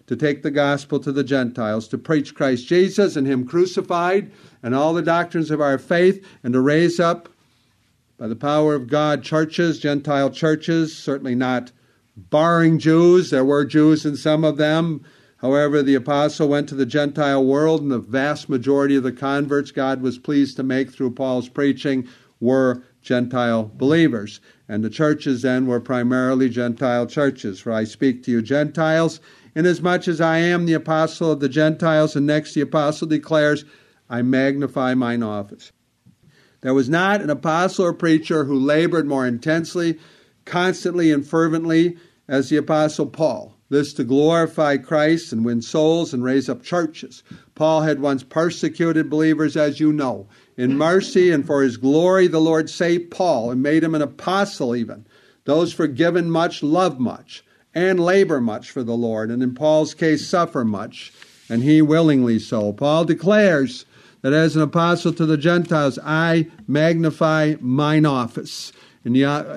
to take the gospel to the Gentiles, to preach Christ Jesus and Him crucified and all the doctrines of our faith, and to raise up, by the power of God, churches, Gentile churches, certainly not barring Jews. There were Jews in some of them. However, the apostle went to the Gentile world, and the vast majority of the converts God was pleased to make through Paul's preaching were Gentile believers. And the churches then were primarily Gentile churches. For I speak to you Gentiles, inasmuch as I am the apostle of the Gentiles. And next the apostle declares, I magnify mine office. There was not an apostle or preacher who labored more intensely, constantly, and fervently as the apostle Paul. This to glorify Christ and win souls and raise up churches. Paul had once persecuted believers, as you know. In mercy and for His glory, the Lord saved Paul and made him an apostle even. Those forgiven much love much and labor much for the Lord, and in Paul's case suffer much, and he willingly so. Paul declares that as an apostle to the Gentiles, I magnify mine office. In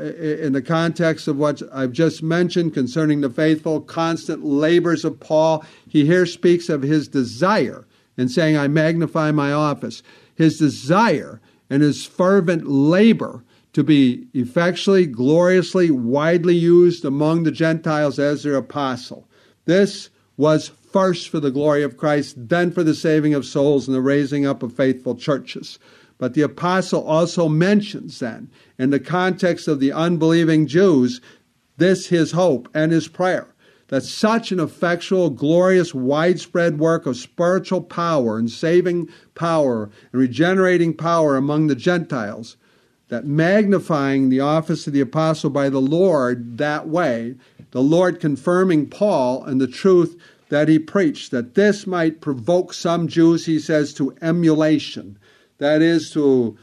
the context of what I've just mentioned concerning the faithful, constant labors of Paul, he here speaks of his desire in saying, I magnify my office. His desire and his fervent labor to be effectually, gloriously, widely used among the Gentiles as their apostle. This was first for the glory of Christ, then for the saving of souls and the raising up of faithful churches. But the apostle also mentions then, in the context of the unbelieving Jews, this his hope and his prayer, that such an effectual, glorious, widespread work of spiritual power and saving power and regenerating power among the Gentiles, that magnifying the office of the apostle by the Lord that way, the Lord confirming Paul and the truth that he preached, that this might provoke some Jews, he says, to emulation. That is, to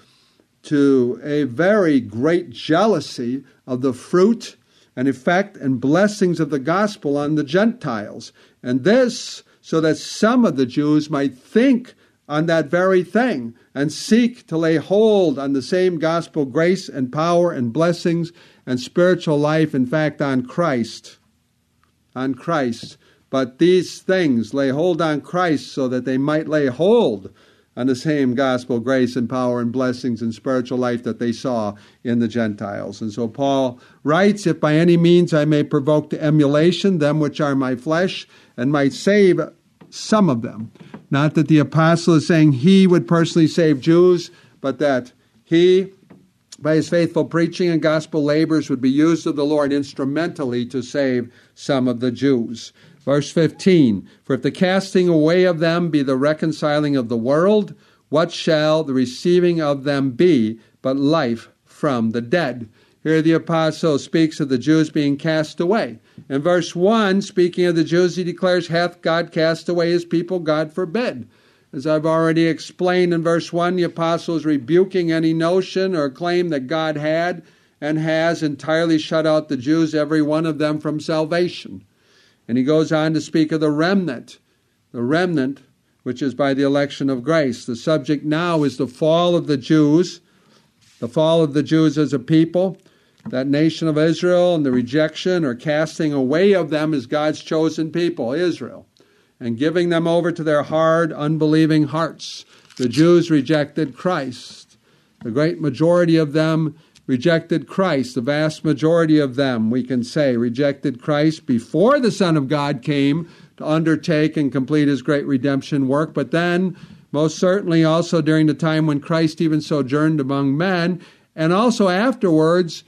a very great jealousy of the fruit and effect and blessings of the gospel on the Gentiles. And this, so that some of the Jews might think on that very thing and seek to lay hold on the same gospel grace and power and blessings and spiritual life, in fact, on Christ. On Christ. But these things lay hold on Christ so that they might lay hold on the same gospel grace and power and blessings and spiritual life that they saw in the Gentiles. And so Paul writes, if by any means I may provoke to emulation them which are my flesh, and might save some of them. Not that the apostle is saying he would personally save Jews, but that he, by his faithful preaching and gospel labors, would be used of the Lord instrumentally to save some of the Jews. Verse 15, for if the casting away of them be the reconciling of the world, what shall the receiving of them be but life from the dead? Here the apostle speaks of the Jews being cast away. In verse 1, speaking of the Jews, he declares, hath God cast away his people? God forbid. As I've already explained in verse 1, the apostle is rebuking any notion or claim that God had and has entirely shut out the Jews, every one of them, from salvation. And he goes on to speak of the remnant which is by the election of grace. The subject now is the fall of the Jews as a people, that nation of Israel, and the rejection or casting away of them as God's chosen people, Israel, and giving them over to their hard, unbelieving hearts. The Jews rejected Christ. The great majority of them rejected Christ. The vast majority of them, we can say, rejected Christ before the Son of God came to undertake and complete his great redemption work, but then most certainly also during the time when Christ even sojourned among men, and also afterwards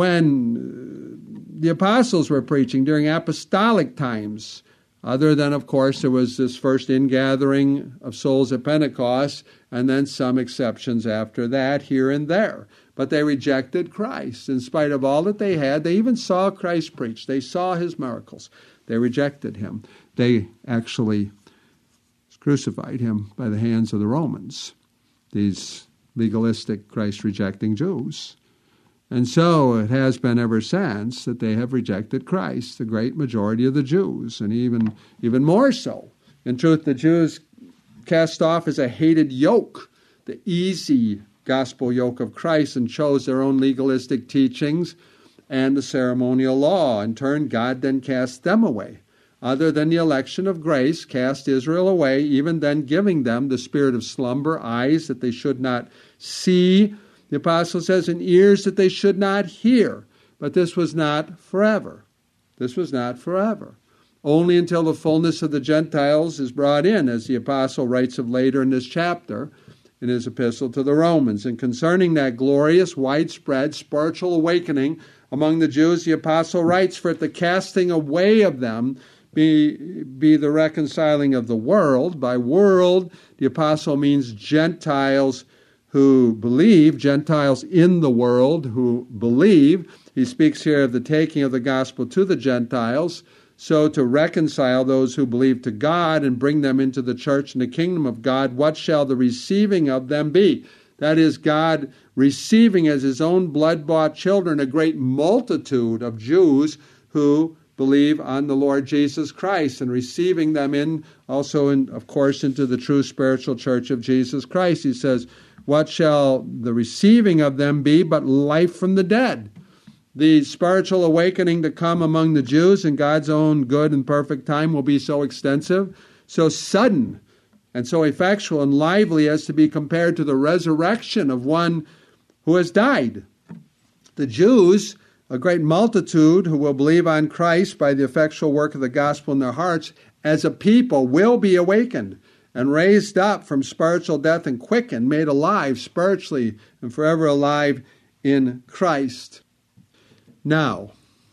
when the apostles were preaching during apostolic times, other than, of course, there was this first ingathering of souls at Pentecost, and then some exceptions after that here and there. But they rejected Christ. In spite of all that they had, they even saw Christ preach. They saw his miracles. They rejected him. They actually crucified him by the hands of the Romans, these legalistic, Christ-rejecting Jews. And so it has been ever since that they have rejected Christ, the great majority of the Jews, and even more so. In truth, the Jews cast off as a hated yoke the easy gospel yoke of Christ and chose their own legalistic teachings and the ceremonial law. In turn, God then cast them away other than the election of grace, cast Israel away, even then giving them the spirit of slumber, eyes that they should not see, the apostle says, and ears that they should not hear. But this was not forever. This was not forever. Only until the fullness of the Gentiles is brought in, as the apostle writes of later in this chapter, in his epistle to the Romans. And concerning that glorious, widespread spiritual awakening among the Jews, the apostle writes, for if the casting away of them be the reconciling of the world. By world, the apostle means Gentiles who believe, Gentiles in the world who believe. He speaks here of the taking of the gospel to the Gentiles, so to reconcile those who believe to God and bring them into the church and the kingdom of God. What shall the receiving of them be? That is, God receiving as his own blood-bought children a great multitude of Jews who believe on the Lord Jesus Christ, and receiving them in also, of course, into the true spiritual church of Jesus Christ. He says, what shall the receiving of them be but life from the dead? The spiritual awakening to come among the Jews in God's own good and perfect time will be so extensive, so sudden, and so effectual and lively as to be compared to the resurrection of one who has died. The Jews, a great multitude who will believe on Christ by the effectual work of the gospel in their hearts, as a people will be awakened and raised up from spiritual death and quickened, made alive spiritually and forever alive in Christ. Now,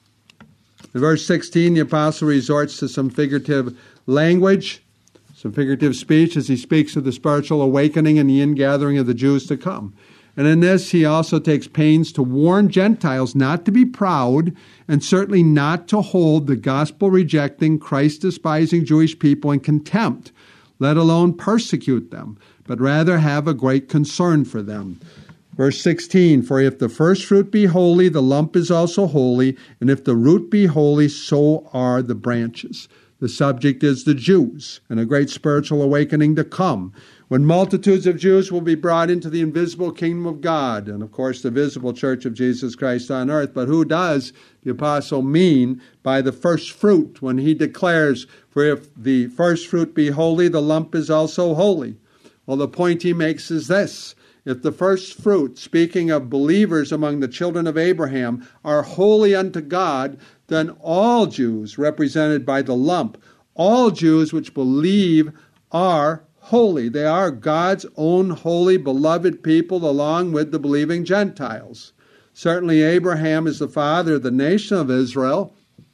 in verse 16, the apostle resorts to some figurative language, some figurative speech as he speaks of the spiritual awakening and the ingathering of the Jews to come. And in this, he also takes pains to warn Gentiles not to be proud and certainly not to hold the gospel-rejecting, Christ-despising Jewish people in contempt, let alone persecute them, but rather have a great concern for them. Verse 16, for if the first fruit be holy, the lump is also holy, and if the root be holy, so are the branches. The subject is the Jews, and a great spiritual awakening to come, when multitudes of Jews will be brought into the invisible kingdom of God, and of course the visible church of Jesus Christ on earth. But who does the apostle mean by the first fruit when he declares, for if the first fruit be holy, the lump is also holy? Well, the point he makes is this. If the first fruit, speaking of believers among the children of Abraham, are holy unto God, then all Jews, represented by the lump, all Jews which believe are holy. They are God's own holy, beloved people, along with the believing Gentiles. Certainly Abraham is the father of the nation of Israel,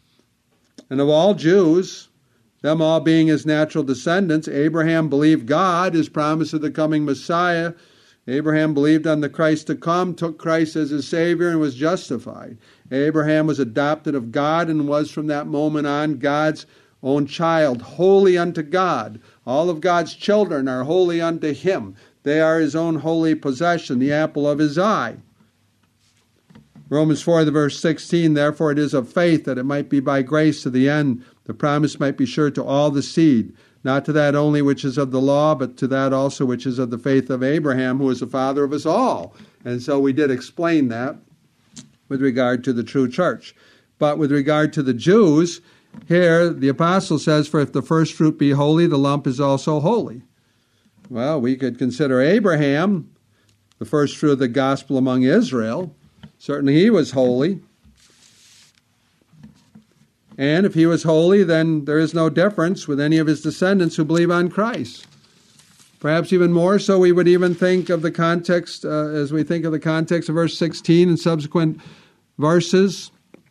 and of all Jews, them all being his natural descendants. Abraham believed God, his promise of the coming Messiah. Abraham believed on the Christ to come, took Christ as his Savior, and was justified. Abraham was adopted of God and was from that moment on God's own child, holy unto God. All of God's children are holy unto him. They are his own holy possession, the apple of his eye. Romans 4, verse 16, therefore it is of faith that it might be by grace to the end. The promise might be sure to all the seed, not to that only which is of the law, but to that also which is of the faith of Abraham, who is the father of us all. And so we did explain that with regard to the true church. But with regard to the Jews, here the apostle says, for if the first fruit be holy, the lump is also holy. Well, we could consider Abraham the first fruit of the gospel among Israel. Certainly he was holy. And if he was holy, then there is no difference with any of his descendants who believe on Christ. Perhaps even more so, we would even think of the context, as we think of the context of verse 16 and subsequent verses.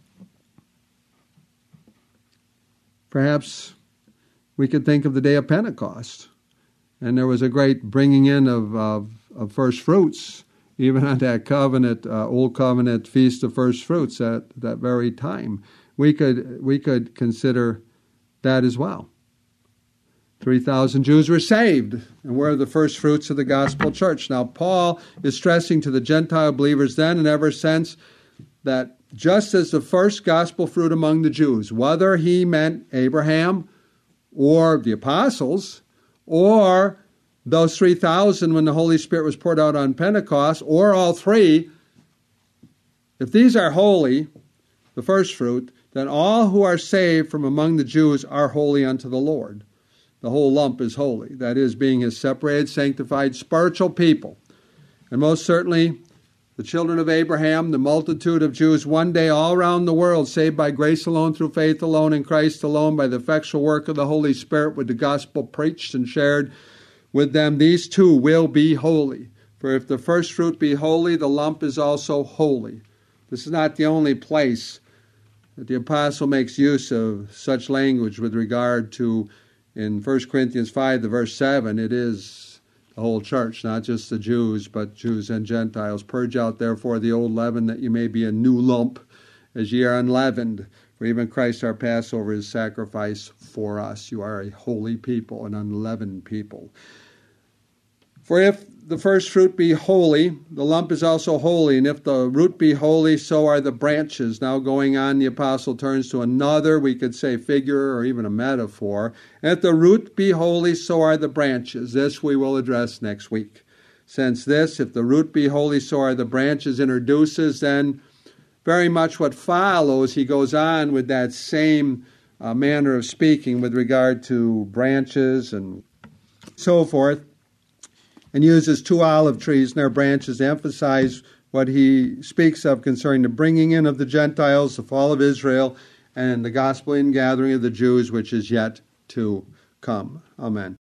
Perhaps we could think of the day of Pentecost. And there was a great bringing in of first fruits, even on that covenant, old covenant feast of first fruits at that very time. We could consider that as well. 3,000 Jews were saved and were the first fruits of the gospel church. Now, Paul is stressing to the Gentile believers then and ever since that just as the first gospel fruit among the Jews, whether he meant Abraham or the apostles or those 3,000 when the Holy Spirit was poured out on Pentecost, or all three, if these are holy, the first fruit, then all who are saved from among the Jews are holy unto the Lord. The whole lump is holy, that is, being his separated, sanctified, spiritual people. And most certainly, the children of Abraham, the multitude of Jews, one day all around the world, saved by grace alone, through faith alone, in Christ alone, by the effectual work of the Holy Spirit, with the gospel preached and shared with them, these too will be holy. For if the first fruit be holy, the lump is also holy. This is not the only place that the apostle makes use of such language with regard to, in 1 Corinthians 5, the verse 7, it is the whole church, not just the Jews, but Jews and Gentiles. Purge out therefore the old leaven, that you may be a new lump, as ye are unleavened. For even Christ our Passover is sacrifice for us. You are a holy people, an unleavened people. For if the first fruit be holy, the lump is also holy. And if the root be holy, so are the branches. Now going on, the apostle turns to another, we could say figure or even a metaphor. And if the root be holy, so are the branches. This we will address next week. Since this, if the root be holy, so are the branches, introduces then very much what follows. He goes on with that same manner of speaking with regard to branches and so forth, and uses two olive trees and their branches to emphasize what he speaks of concerning the bringing in of the Gentiles, the fall of Israel, and the gospel ingathering of the Jews, which is yet to come. Amen.